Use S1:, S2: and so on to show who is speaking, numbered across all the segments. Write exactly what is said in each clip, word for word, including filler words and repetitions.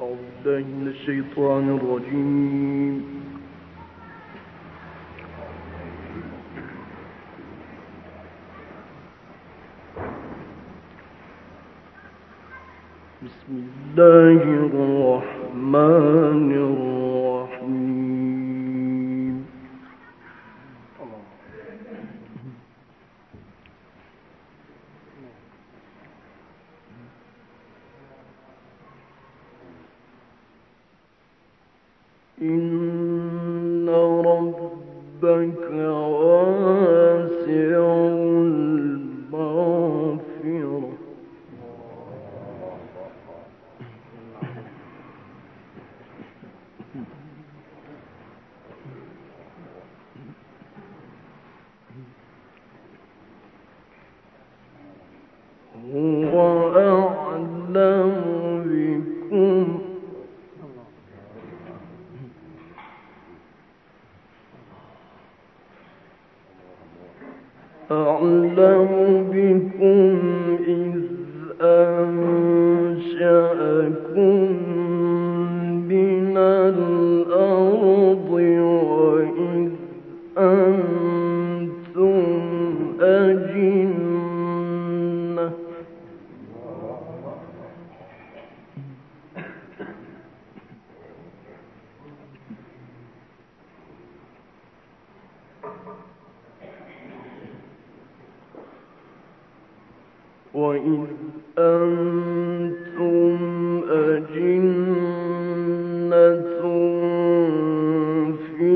S1: بالله من الشيطان الرجيم. بسم الله الرحمن الرحيم. إن ربك واسع المغفرة هو أعلم بكم أعلم بكم إذ أنشأكم من الأرض وإذ أنتم أجنة وإذ أنتم أجنة في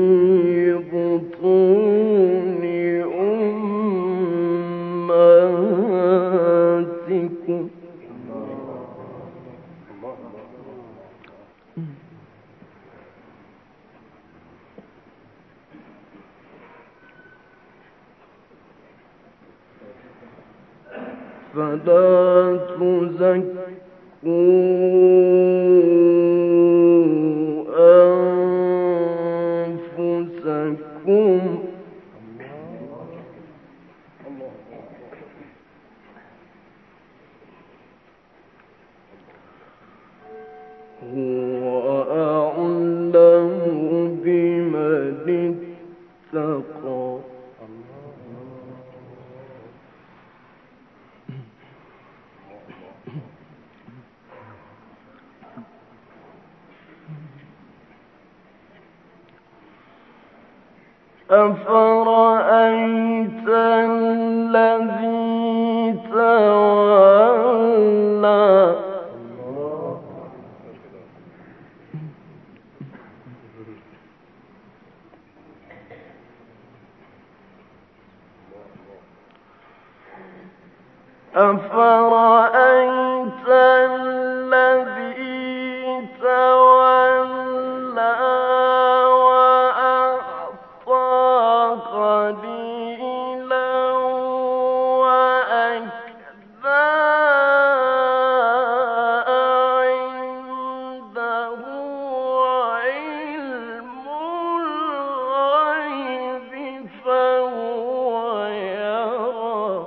S1: بطون أمهاتكم فلا تزكوا أنفسكم هو أعلم بمن اتقى أفرأيت الذي تولى أفرأيت الذي تولى وأعطى قليلا وأكدى عنده علم الغيب فهو يرى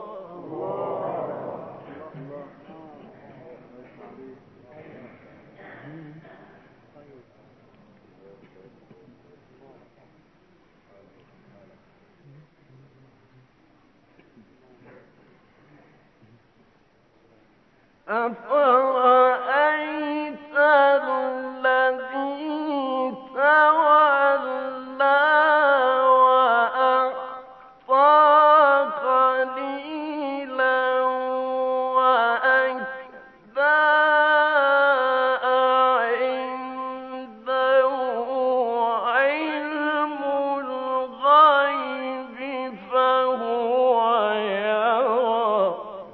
S1: أفرأيت الذي تولى وأعطى قليلا وأكدى عنده علم الغيب فهو يرى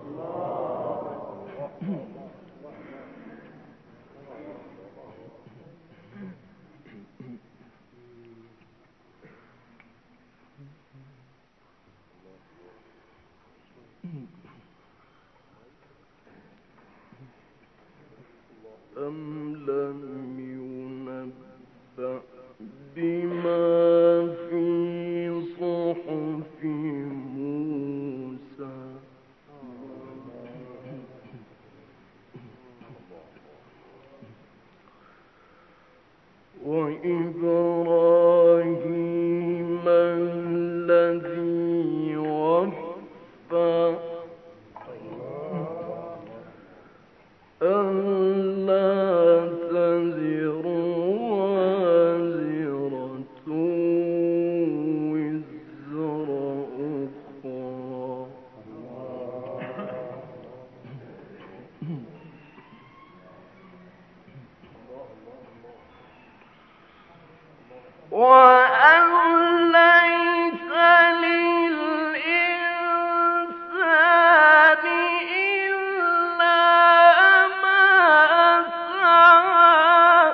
S1: أم لم ينبأ بما في صحف موسى وإبراهيم الذي وفى ألا تزر وازرة وزر أخرى وأن ليس للإنسان إلا ما سعى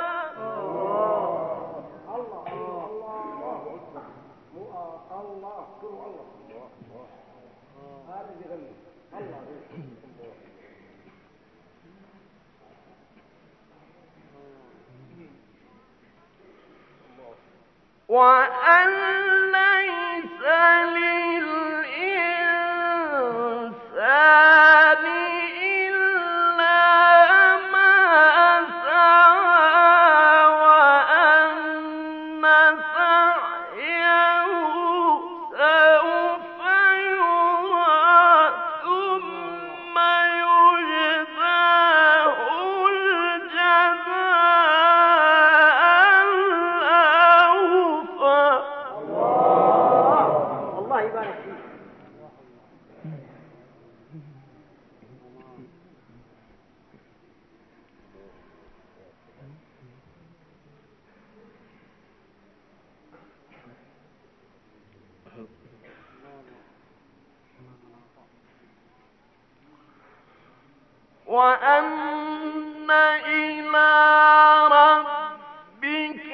S1: وأن ليس للإنسان إلا ما سعى وأن سعيه سوف يرى ثم يجزاه الجزاء الأوفى
S2: الله يبارك فيك.
S1: وأن إلى ربك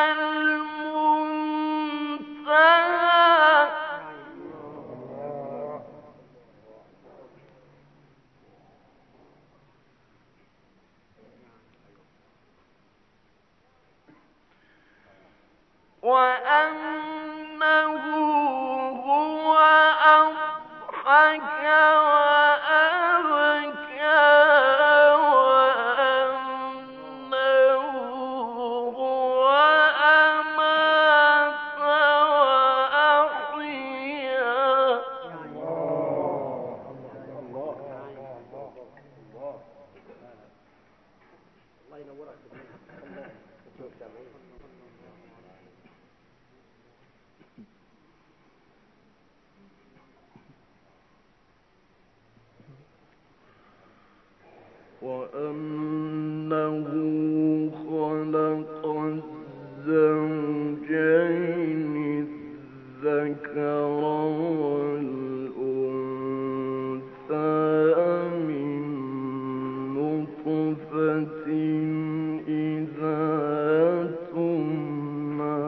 S1: المنتهى وأنه هو أضحك وأبكى وأنه هو أمات وأحيا
S2: الله ينورك.
S1: وأنه خلق الزوجين الذكر والأنثى من نطفة إذا تمنى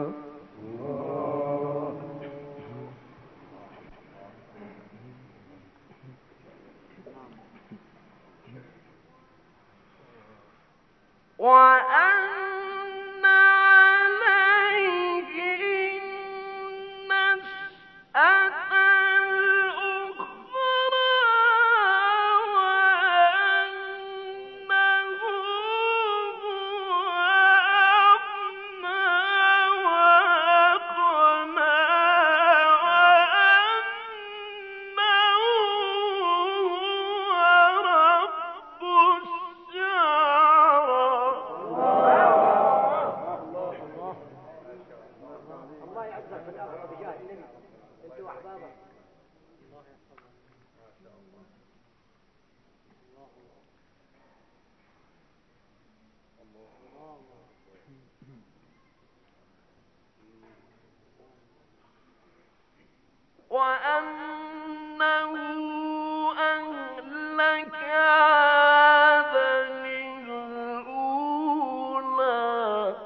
S1: وأن عليه النشأة الأخرى وأنه هو أغنى وأقنى وأنه هو رب الشعرى
S2: الله يعزك بالأخ بجاه النبي أنت وأحبابك.
S1: وأنه أهلك عادا الأولى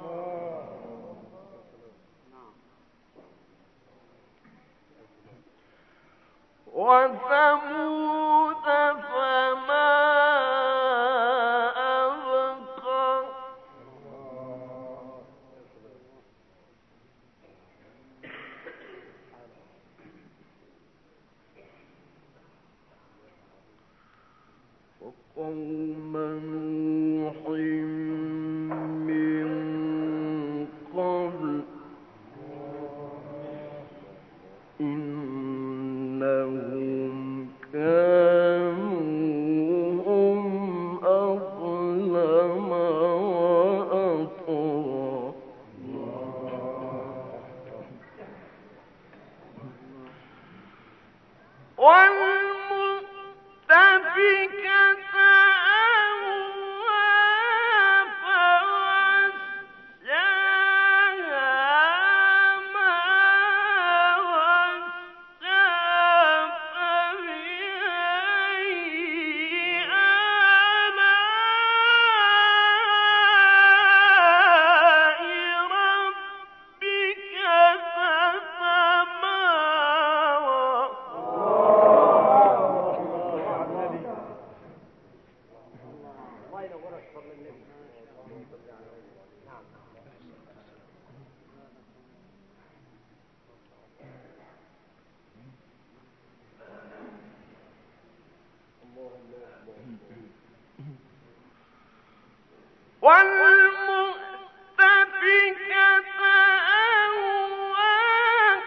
S1: وثمود فما أبقى وقوم نوح من
S2: فضل النبي. نعم.
S1: والمؤتفكة أهوى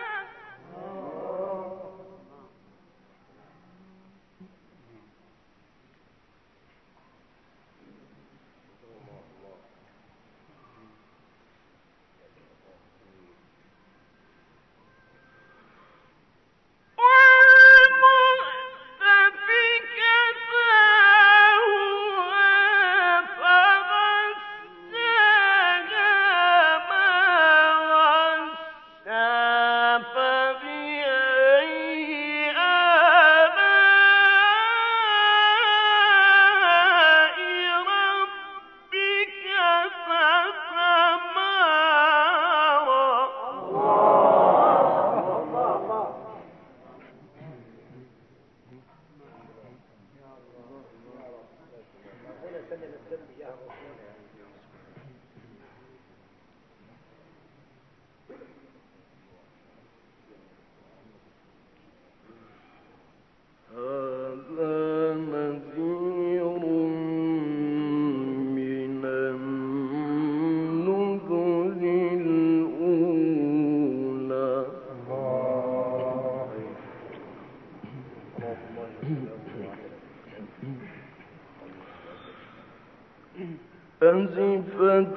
S1: أزفت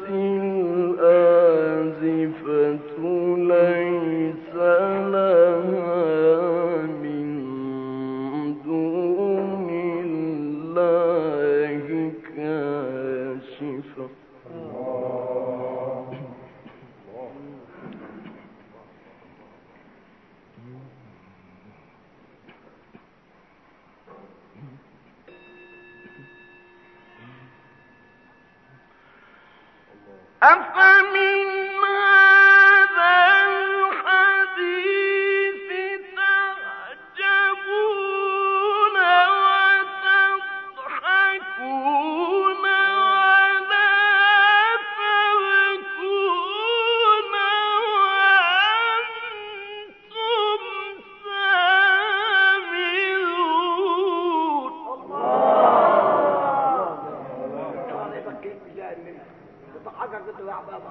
S1: الآزفة ليس لها من دون الله كاشفة أفمن هذا الحديث تعجبون وتضحكون ولا تبكون وأنتم سامرون
S2: الله يبكيك بجاه النبي. ضحكك انت يا عبابة.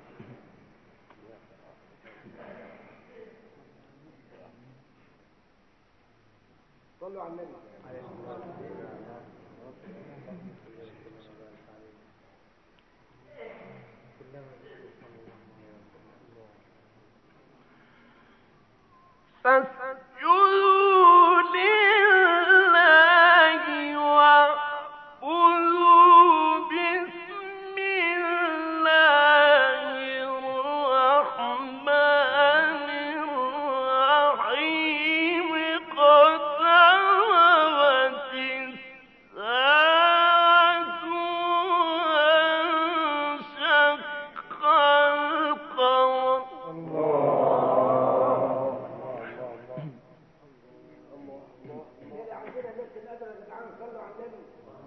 S2: صلوا على النبي.
S1: فاسجدوا لله واعبدوا بسم الله الرحمن الرحيم اقتربت الساعة وانشق القمر
S2: عندنا نفس الأدب اللي تعالوا صلوا على النبي.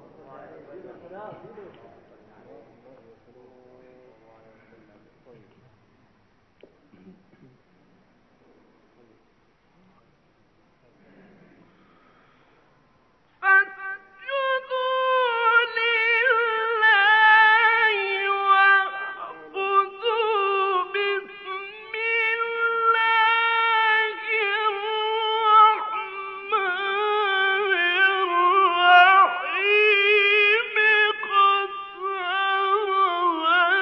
S1: فاسجدوا لله واعبدوا بسم الله الرحمن الرحيم اقتربت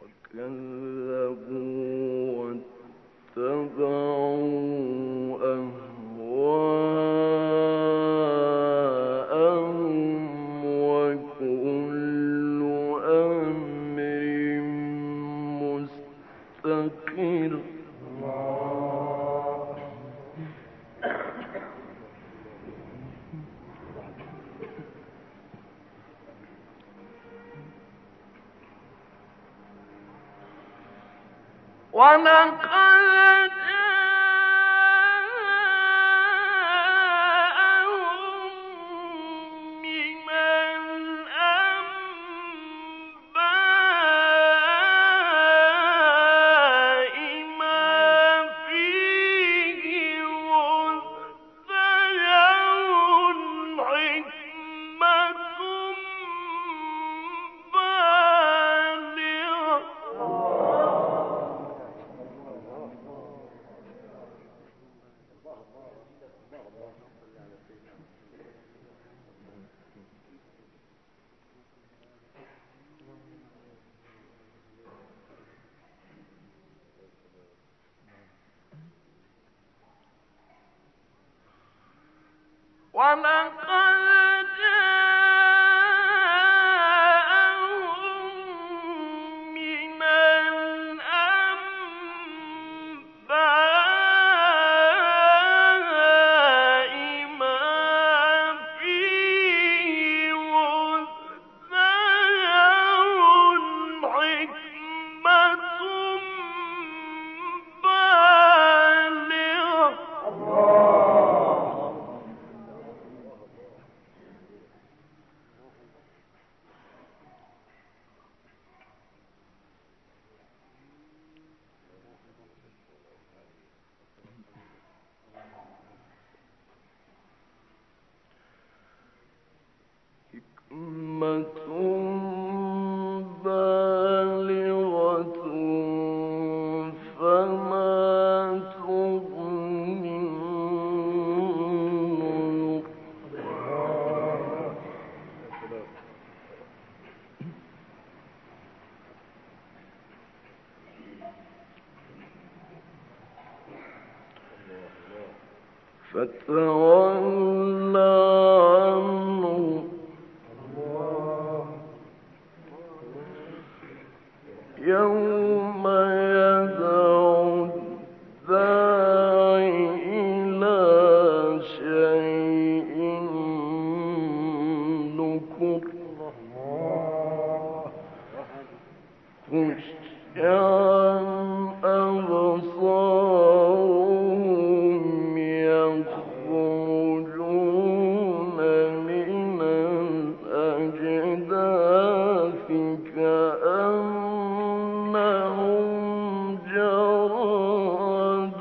S3: كذبوا واتبعوا أهواءهم وكل أمر مستقر. ولقد جاءهم من الأنباء ما فيه مزدجر حكمة ولقد جاءهم من الأنباء ما فيه مزدجر حكمة بالغة فما تغني النذر. فتولى عنهم يوم يدعو الداعي إلى شيء نكر. خشعا أبصارهم يخرجون من الأجداث كأنهم جراد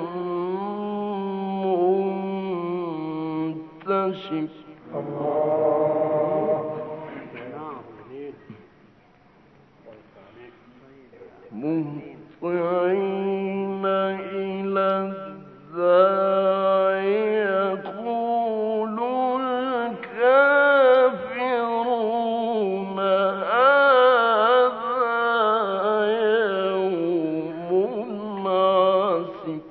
S3: منتشر. مهطعين إلى الداعي يقول الكافرون هذا يوم عسر.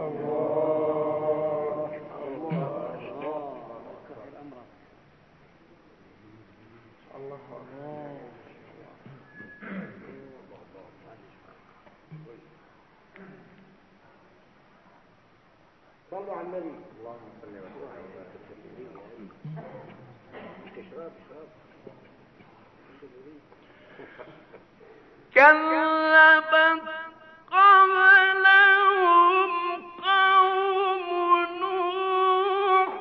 S2: صلوا على النبي. اللهم صل وسلم. اشرب اشرب.
S1: كذبت قبلهم قوم نوح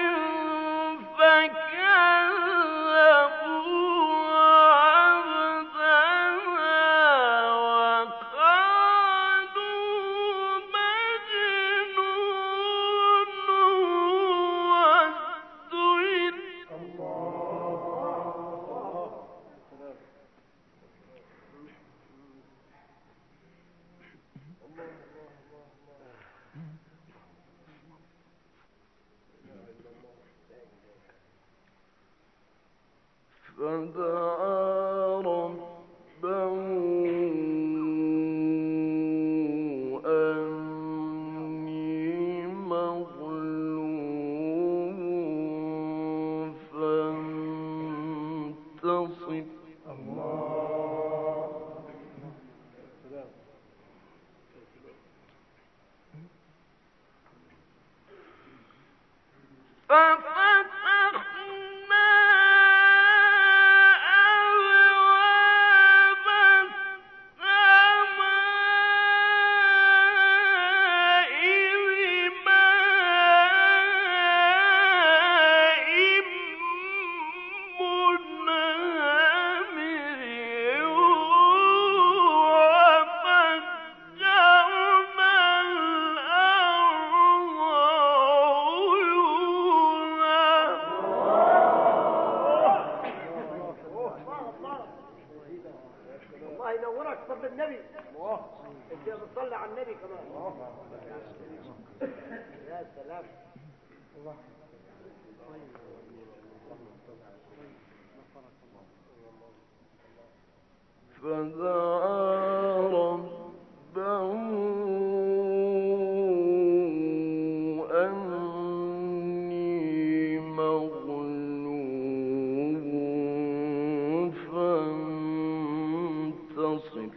S1: فكذبوا عبدنا وقالوا مجنون وازدجر. فدعا ربه
S3: فانتصب ففتحنا أبواب السماء بماء منهمر وفجرنا الأرض
S2: الله ينورك صلى النبي. انت بتصلي على النبي كمان. يا سلام.
S3: فدعا ربه أني مغلوب فانتصر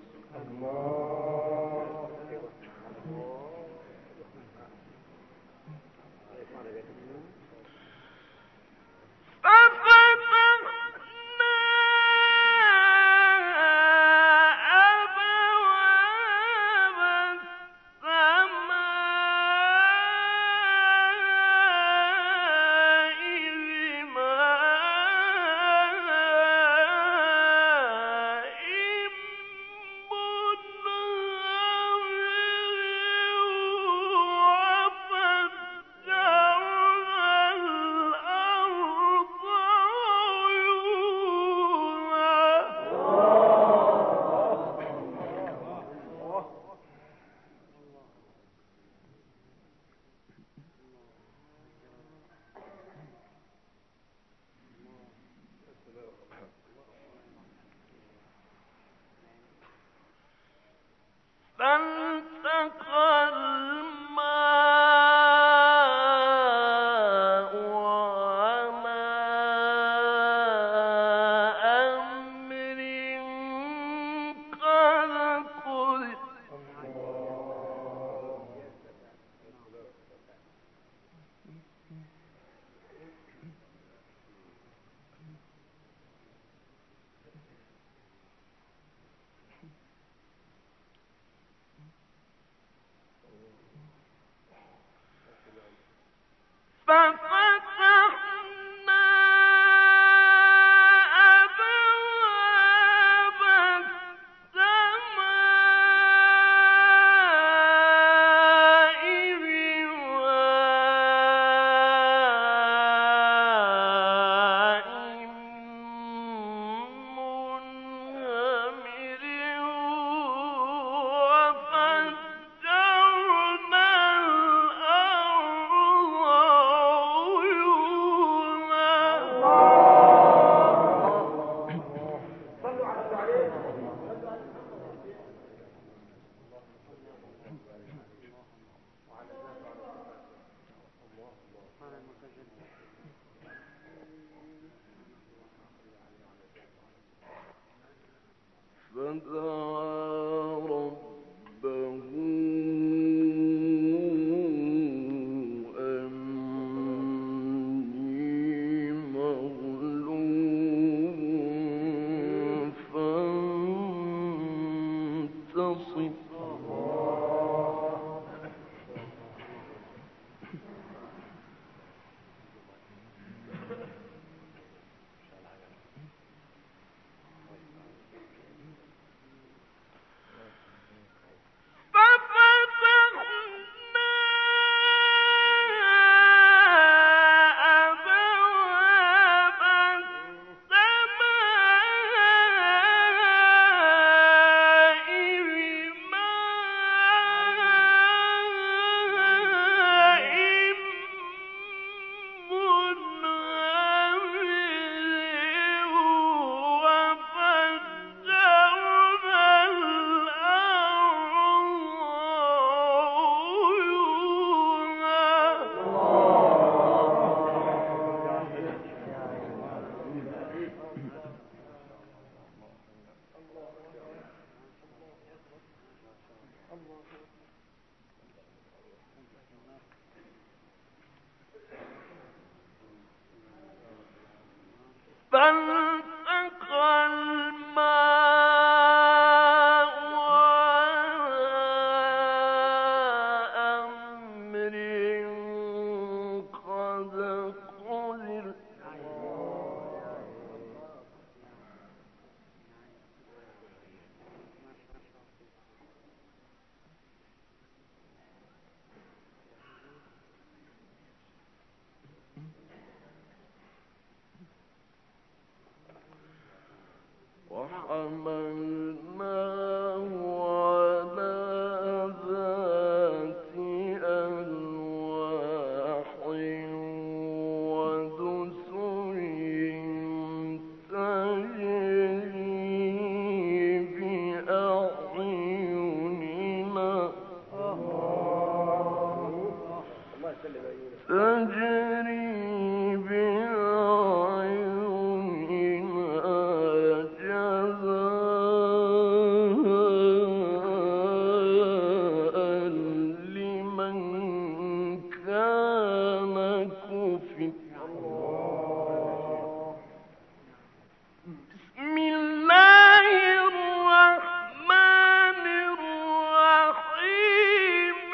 S3: فالتقى الماء على أمر قد قدر ففتحنا أبواب السماء بماء منهمر وفجرنا
S2: صلوا على النبي.
S3: فدعا ربه أني مغلوب فانتصر ففتحنا أبواب السماء
S1: فالتقى الماء على أمر قد قدر وحملناه على ذات ألواح ودسر تجري بأعيننا تجري بأعيننا جزاء لمن كان كفر بسم الله الرحمن الرحيم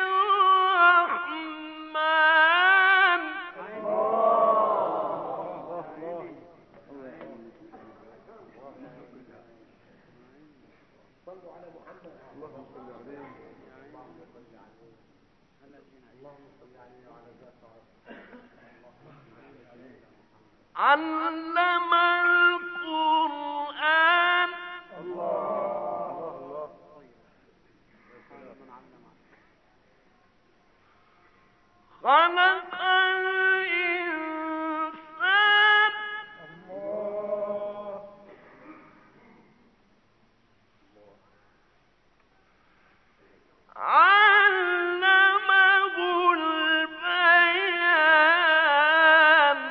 S1: الرحمن علم القرآن خلق الإنسان علمه البيان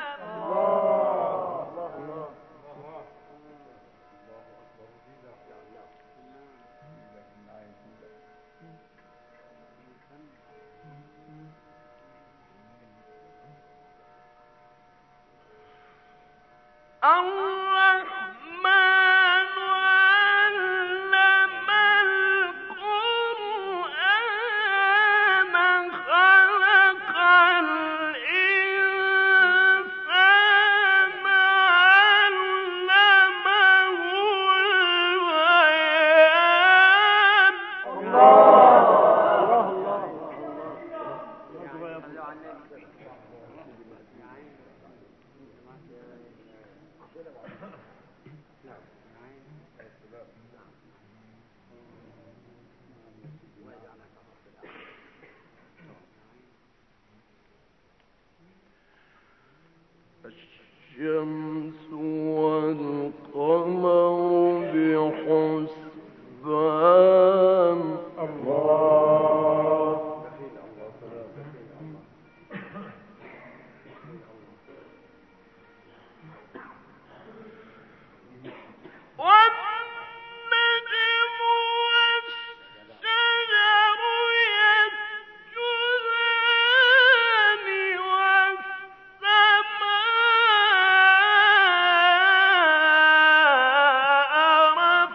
S1: الرحمن علم القرآن خلق الإنسان علمه البيان الشمس والقمر بحسبان والنجم والشجر يسجدان والسماء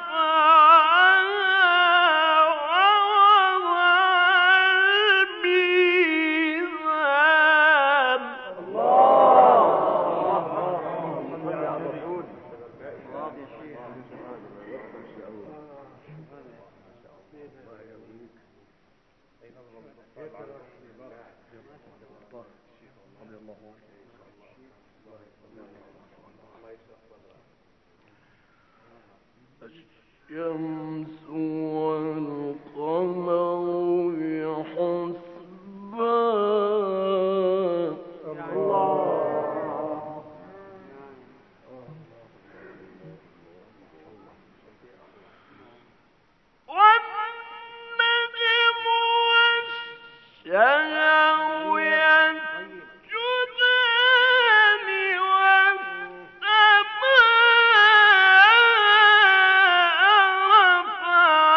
S1: الشمس والقمر بحسبان والنجم والشجر يسجدان والسماء رفعها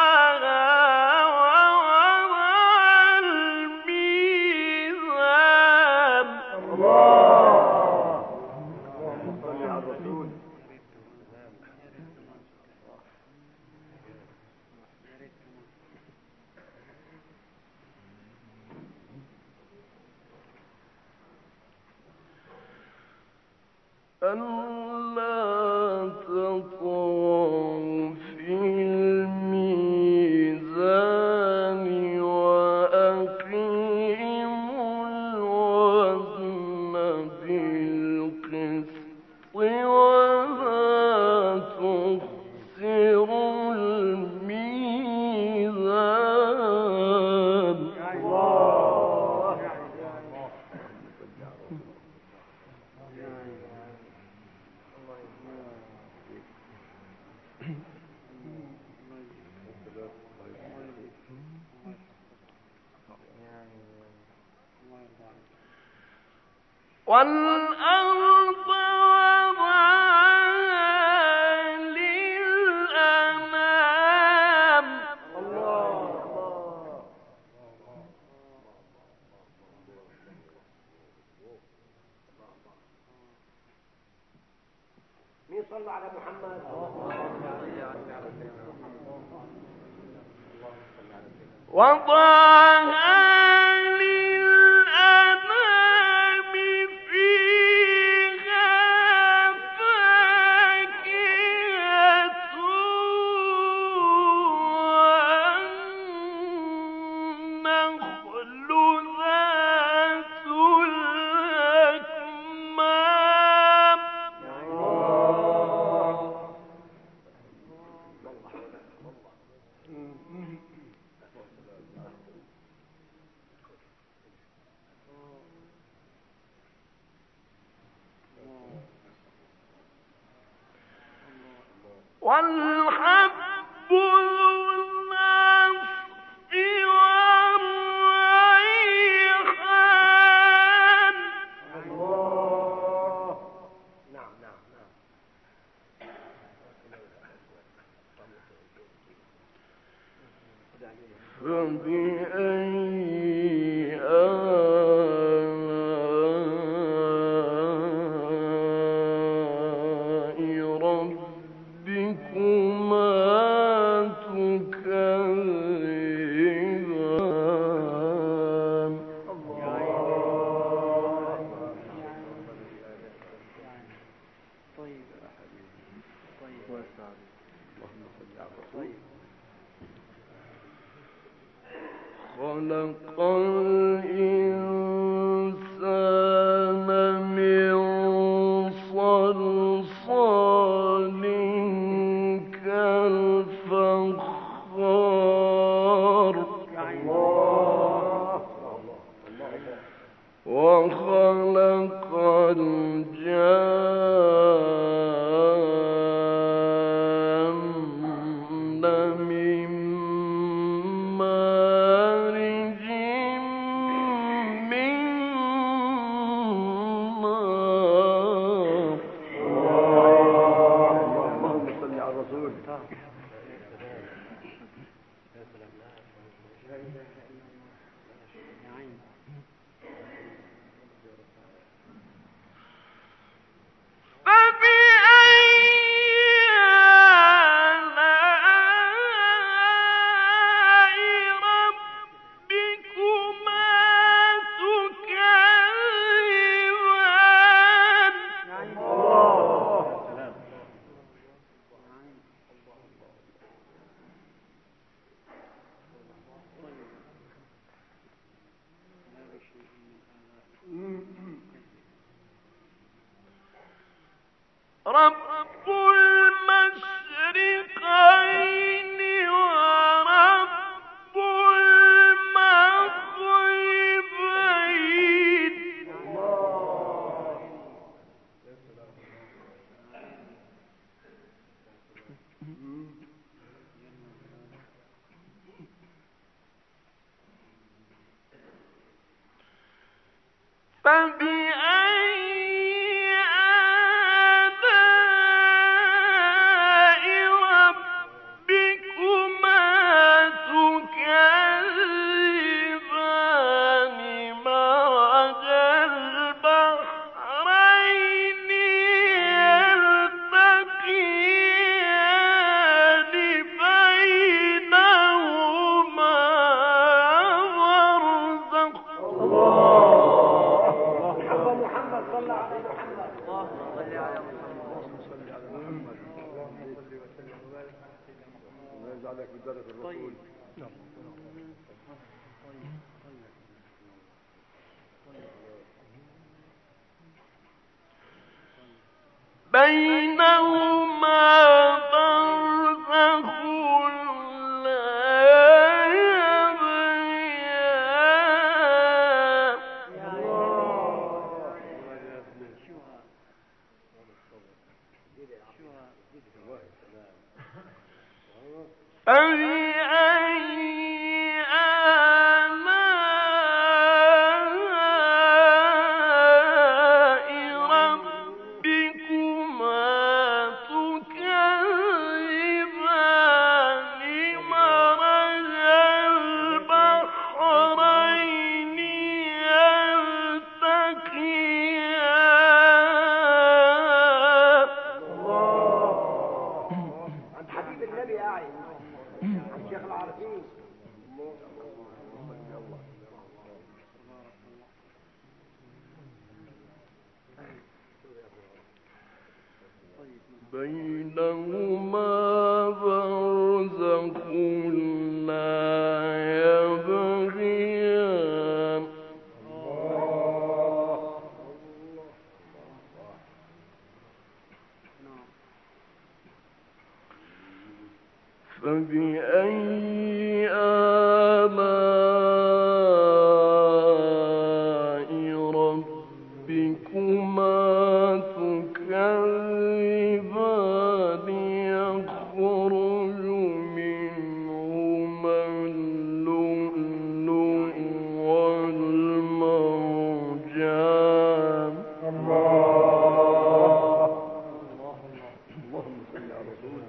S3: ألا تطغوا في الميزان وأقيموا الوزن بالقسط ولا تخسروا الميزان. والأرض وضعها للأنام.
S2: مين صلى على محمد؟
S3: وضعها للأنام فيها فاكهة والنخل ذات الأكمام. والحب ذو العصف والريحان.
S2: نعم نعم نعم.
S3: فبأي آلاء ربكما تكذبان.
S1: طيب طيب
S3: خلق الإنسان من صلصال كالفخار وخلق الجان من مارج من نار.
S2: اللهم صل على الرسول.
S3: رب المشرقين ورب المغربين. فبأي آلاء
S2: يجعلك من درجة الرسول.
S1: نعم.
S3: بينهما برزخ لا يبغيان فبأي آلاء ربكما تكذبان مرج البحرين يلتقيان.
S2: عند حبيب النبي قاعد عند شيخ العارفين.
S3: بينهما برزخ لا يبغيان فبأي آلاء ربكما تكذبان يخرج منهما اللؤلؤ والمرجان.
S2: اللهم صل على رسول.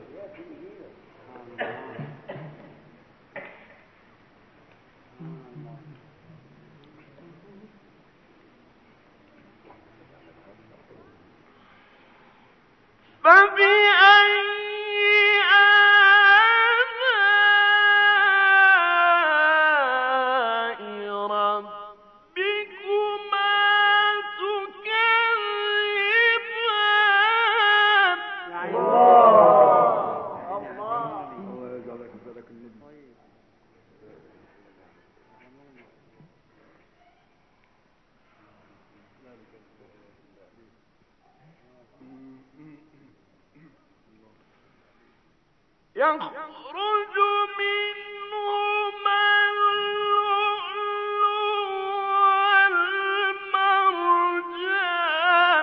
S3: فبأي آلاء ربكما تكذبان.
S2: الله يجعلك من درجة النبي.
S3: يخرج منهما اللؤلؤ والمرجان.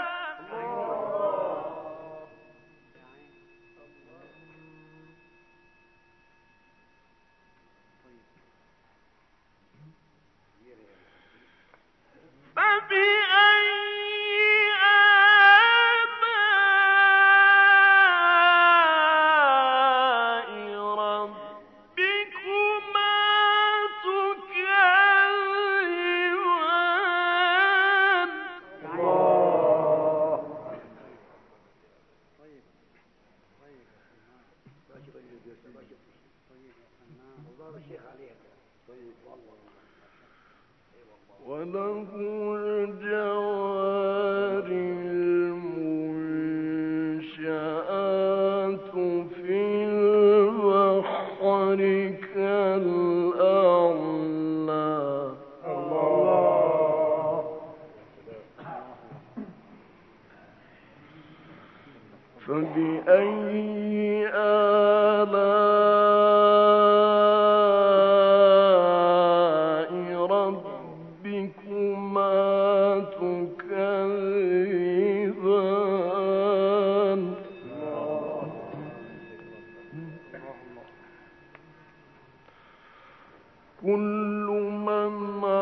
S3: فبأي آلاء ربكما تكذبان.
S2: الله الشيخ عليك.
S3: وله الجوار المنشآت في البحر كالأعلام. فبأي آلاء ربكما تكذبان. كل من